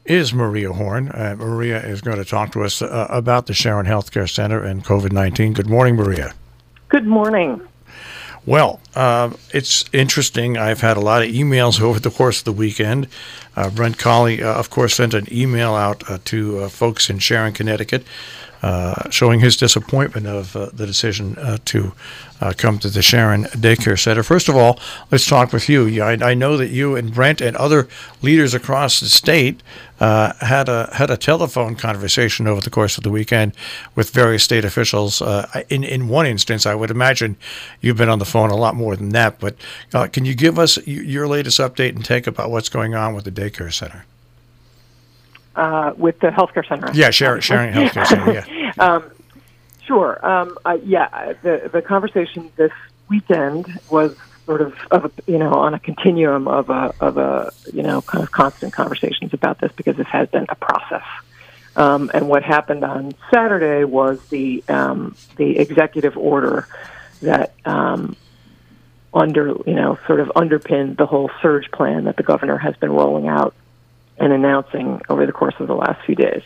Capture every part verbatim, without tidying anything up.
is Maria Horn. Uh, Maria is going to talk to us uh, about the Sharon Healthcare Center and COVID nineteen. Good morning, Maria. Good morning. Well, uh, it's interesting. I've had a lot of emails over the course of the weekend. Uh, Brent Colley, uh, of course, sent an email out uh, to uh, folks in Sharon, Connecticut, uh, showing his disappointment of uh, the decision uh, to uh, come to the Sharon Daycare Center. First of all, let's talk with you. Yeah, I, I know that you and Brent and other leaders across the state uh, had a had a telephone conversation over the course of the weekend with various state officials. Uh, in in one instance, I would imagine you've been on the phone a lot more than that. But uh, can you give us your latest update and take about what's going on with the daycare center? Uh, with the healthcare center. Yeah, Sharon, Sharon Healthcare Center, yeah. um, sure. Um, uh, yeah, the the conversation this weekend was sort of, of a, you know, on a continuum of a, of a, you know, kind of constant conversations about this because this has been a process. Um, and what happened on Saturday was the um, the executive order that um, under, you know, sort of underpinned the whole surge plan that the governor has been rolling out and announcing over the course of the last few days.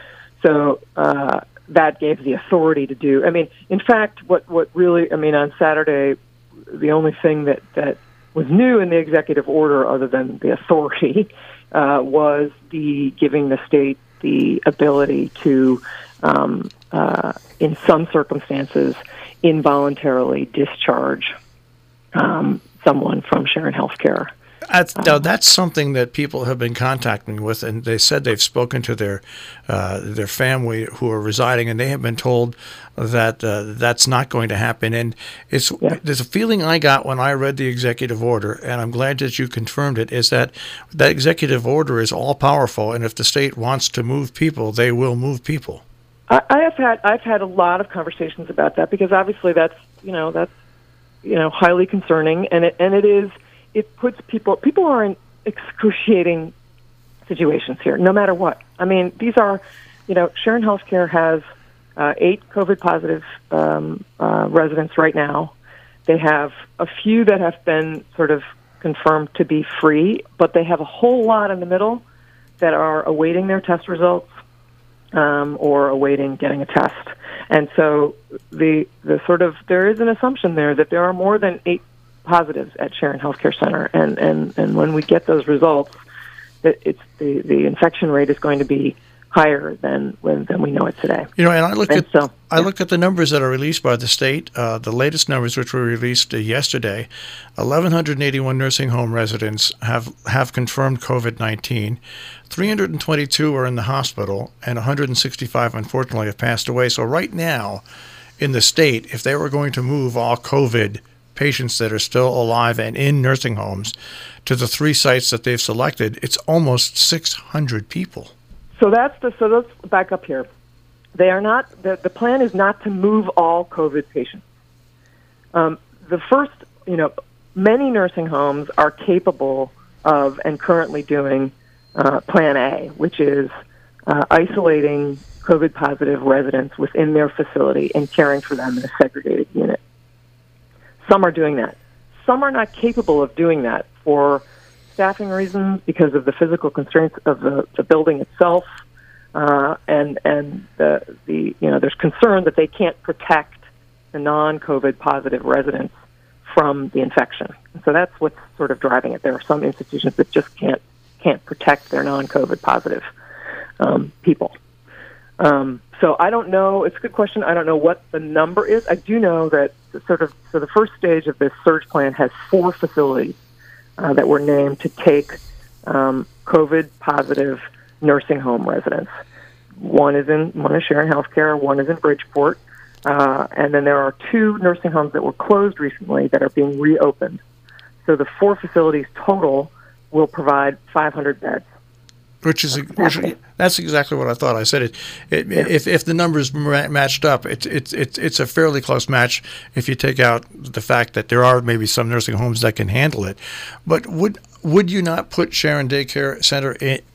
So uh, that gave the authority to do, I mean, in fact, what, what really, I mean, on Saturday, the only thing that, that was new in the executive order other than the authority uh, was the giving the state the ability to, um, uh, in some circumstances, involuntarily discharge um, someone from Sharon Healthcare. That's, now, that's something that people have been contacting me with, and they said they've spoken to their uh, their family who are residing, and they have been told that uh, that's not going to happen. And it's yeah. there's a feeling I got when I read the executive order, and I'm glad that you confirmed it, is that that executive order is all powerful, and if the state wants to move people, they will move people. I, I have had I've had a lot of conversations about that because obviously that's you know that's you know highly concerning, and it and it is. It puts people, people are in excruciating situations here, no matter what. I mean, these are, you know, Sharon Healthcare has uh, eight COVID positive um, uh, residents right now. They have a few that have been sort of confirmed to be free, but they have a whole lot in the middle that are awaiting their test results um, or awaiting getting a test. And so the the sort of, there is an assumption there that there are more than eight positives at Sharon Healthcare Center, and, and, and when we get those results, that it's the, the infection rate is going to be higher than when than we know it today. You know, and I looked and at so, I looked at the numbers that are released by the state. Uh, the latest numbers, which were released uh, yesterday, eleven eighty-one nursing home residents have have confirmed COVID nineteen. three hundred twenty-two are in the hospital, and one hundred sixty-five, unfortunately, have passed away. So right now, in the state, if they were going to move all COVID patients that are still alive and in nursing homes to the three sites that they've selected, it's almost six hundred people. So that's the so let's back up here. They are not the the plan is not to move all COVID patients. Um, the first, you know, many nursing homes are capable of and currently doing uh, Plan A, which is uh, isolating COVID positive residents within their facility and caring for them in a segregated unit. Some are doing that. Some are not capable of doing that for staffing reasons because of the physical constraints of the, the building itself, uh, and and the the you know there's concern that they can't protect the non-COVID positive residents from the infection. And so that's what's sort of driving it. There are some institutions that just can't can't protect their non-COVID positive um, people. Um, so I don't know. It's a good question. I don't know what the number is. I do know that sort of so the first stage of this surge plan has four facilities uh, that were named to take um, COVID positive nursing home residents. One is in one is Sharon Healthcare. One is in Bridgeport, uh, and then there are two nursing homes that were closed recently that are being reopened. So the four facilities total will provide five hundred beds. Which is which, that's exactly what I thought. I said it. it yeah. If if the numbers ma- matched up, it's it's it's it's a fairly close match. If you take out the fact that there are maybe some nursing homes that can handle it, but would would you not put Sharon Daycare Center in,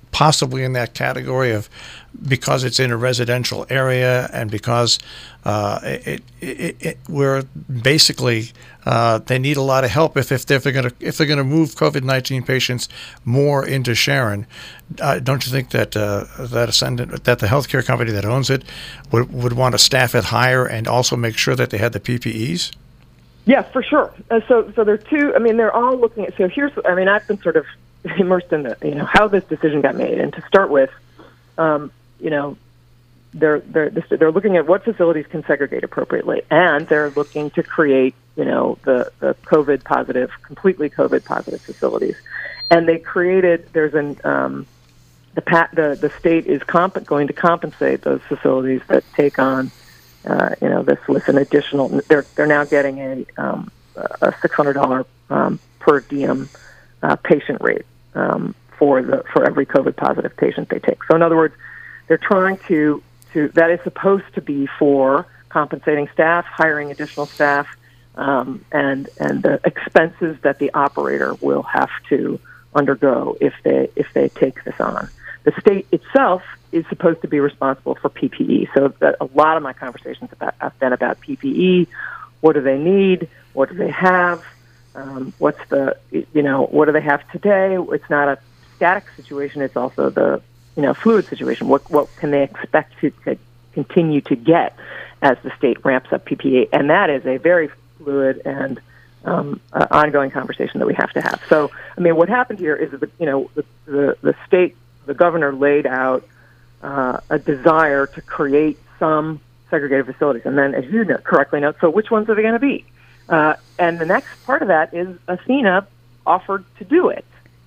possibly in that category of because it's in a residential area and because uh, it, it, it we're basically uh, they need a lot of help if if they're going to if they're going to move COVID nineteen patients more into Sharon. Uh, don't you think that uh, that Ascendant that the healthcare company that owns it would would want to staff it higher and also make sure that they had the P P Es? Yeah, for sure. Uh, so so there are two. I mean, they're all looking at. So here's. I mean, I've been sort of immersed in the you know how this decision got made, and to start with. Um, you know, they're they're they're looking at what facilities can segregate appropriately, and they're looking to create, you know, the, the COVID positive, completely COVID positive facilities. And they created. There's an um, the pat the the state is comp- going to compensate those facilities that take on, uh, you know, this with an additional. They're they're now getting a um, a six hundred dollar um, per diem uh, patient rate um, for the for every COVID positive patient they take. So in other words. They're trying to, to, that is supposed to be for compensating staff, hiring additional staff, um, and and the expenses that the operator will have to undergo if they if they take this on. The state itself is supposed to be responsible for P P E. So that a lot of my conversations about, have been about P P E. What do they need? What do they have? Um, what's the, you know, what do they have today? It's not a static situation. It's also the you know, fluid situation. What what can they expect to, to continue to get as the state ramps up P P E? And that is a very fluid and um, uh, ongoing conversation that we have to have. So, I mean, what happened here is that, you know, the, the, the state, the governor laid out uh, a desire to create some segregated facilities. And then, as you know, correctly note, so which ones are they going to be? Uh, and the next part of that is Athena offered to do it.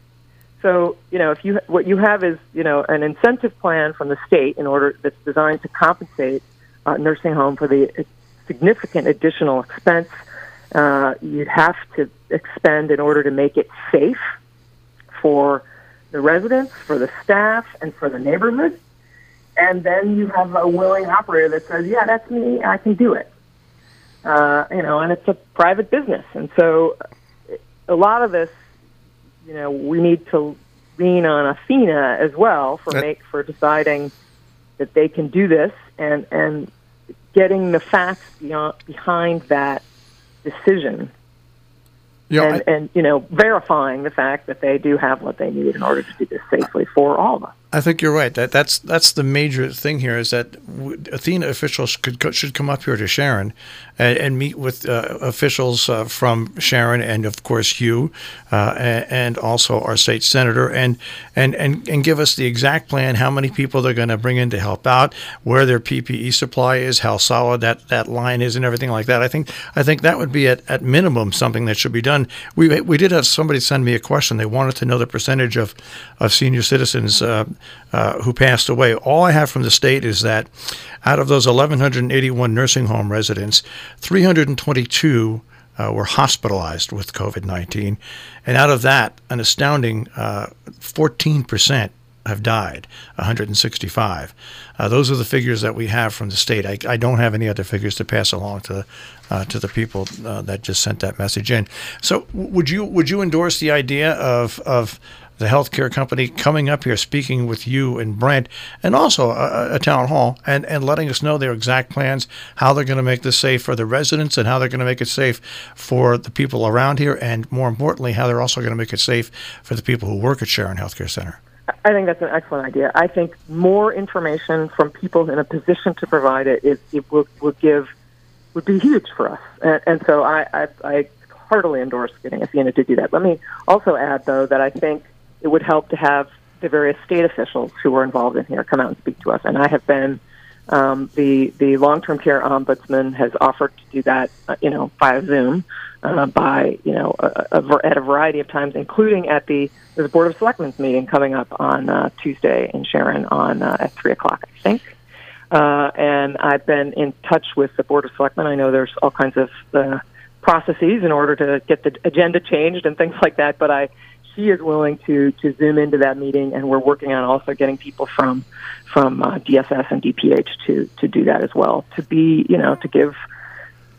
So, you know, if you what you have is, you know, an incentive plan from the state in order that's designed to compensate uh, nursing home for the significant additional expense uh, you'd have to expend in order to make it safe for the residents, for the staff, and for the neighborhood. And then you have a willing operator that says, yeah, that's me, I can do it. Uh, you know, and it's a private business. And so a lot of this, you know, we need to lean on Athena as well for make for deciding that they can do this and and getting the facts beyond, behind that decision. Yeah, and, I, and, you know, verifying the fact that they do have what they need in order to do this safely for all of us. I think you're right. That that's that's the major thing here is that Athena officials could should come up here to Sharon and, and meet with uh, officials uh, from Sharon and of course you uh, and, and also our state senator and, and and and give us the exact plan, how many people they're going to bring in to help out, where their P P E supply is, how solid that, that line is, and everything like that. I think I think that would be at, at minimum something that should be done. We we did have somebody send me a question. They wanted to know the percentage of of senior citizens. Uh, Uh, who passed away. All I have from the state is that out of those eleven eighty-one nursing home residents, three hundred twenty-two uh, were hospitalized with COVID nineteen. And out of that, an astounding uh, fourteen percent have died, one hundred sixty-five. Uh, those are the figures that we have from the state. I, I don't have any other figures to pass along to uh, to the people uh, that just sent that message in. So would you would you endorse the idea of of the healthcare company coming up here, speaking with you and Brent, and also a, a town hall, and, and letting us know their exact plans, how they're going to make this safe for the residents and how they're going to make it safe for the people around here, and more importantly, how they're also going to make it safe for the people who work at Sharon Healthcare Center? I think that's an excellent idea. I think more information from people in a position to provide it, is, it will, will give would be huge for us. And, and so I, I, I heartily endorse getting Athena to do that. Let me also add, though, that I think it would help to have the various state officials who are involved in here come out and speak to us. And I have been, um, the the long-term care ombudsman has offered to do that, uh, you know, via Zoom, uh, by, you know, a, a, at a variety of times, including at the, there's a Board of Selectmen's meeting coming up on uh, Tuesday in Sharon on uh, at three o'clock, I think. Uh, and I've been in touch with the Board of Selectmen. I know there's all kinds of uh, processes in order to get the agenda changed and things like that, but I she is willing to, to Zoom into that meeting, and we're working on also getting people from from uh, D S S and D P H to, to do that as well, to be, you know, to give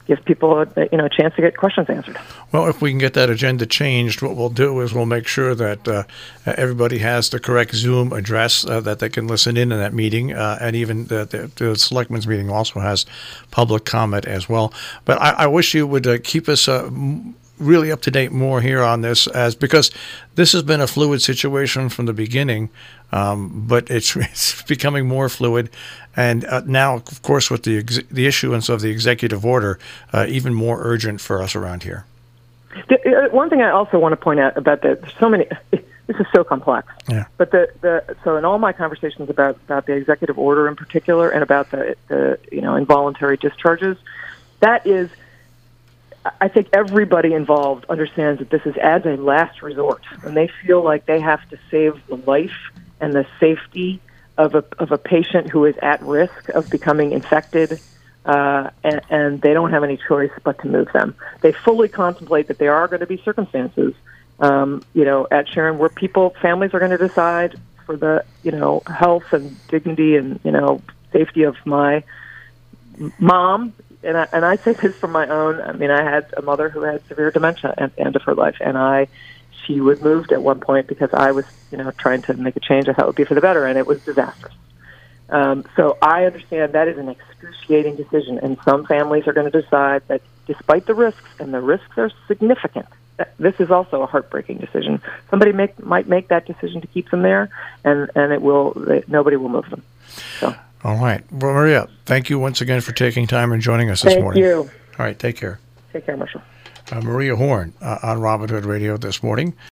give people a, you know a chance to get questions answered. Well, if we can get that agenda changed, what we'll do is we'll make sure that uh, everybody has the correct Zoom address uh, that they can listen in in that meeting, uh, and even the, the, the Selectmen's meeting also has public comment as well. But I, I wish you would uh, keep us uh, really up to date more here on this, as because this has been a fluid situation from the beginning, um, but it's, it's becoming more fluid. And uh, now, of course, with the ex- the issuance of the executive order, uh, even more urgent for us around here. The, uh, one thing I also want to point out about that, there's so many. This is so complex. Yeah. But the, the so in all my conversations about, about the executive order in particular, and about the, the you know involuntary discharges, that is, I think everybody involved understands that this is as a last resort, and they feel like they have to save the life and the safety of a of a patient who is at risk of becoming infected, uh, and, and they don't have any choice but to move them. They fully contemplate that there are going to be circumstances, um, you know, at Sharon where people, families are going to decide for the, you know, health and dignity and, you know, safety of my mom. And I, and I say this from my own. I mean, I had a mother who had severe dementia at the end of her life, and I. She was moved at one point because I was, you know, trying to make a change I thought would be for the better, and it was disastrous. Um, so I understand that is an excruciating decision, and some families are going to decide that despite the risks, and the risks are significant, that this is also a heartbreaking decision. Somebody make, might make that decision to keep them there, and, and it will. They, nobody will move them. So. All right. Well, Maria, thank you once again for taking time and joining us this thank morning. Thank you. All right. Take care. Take care, Marshall. Uh, Maria Horn uh, on Robin Hood Radio this morning.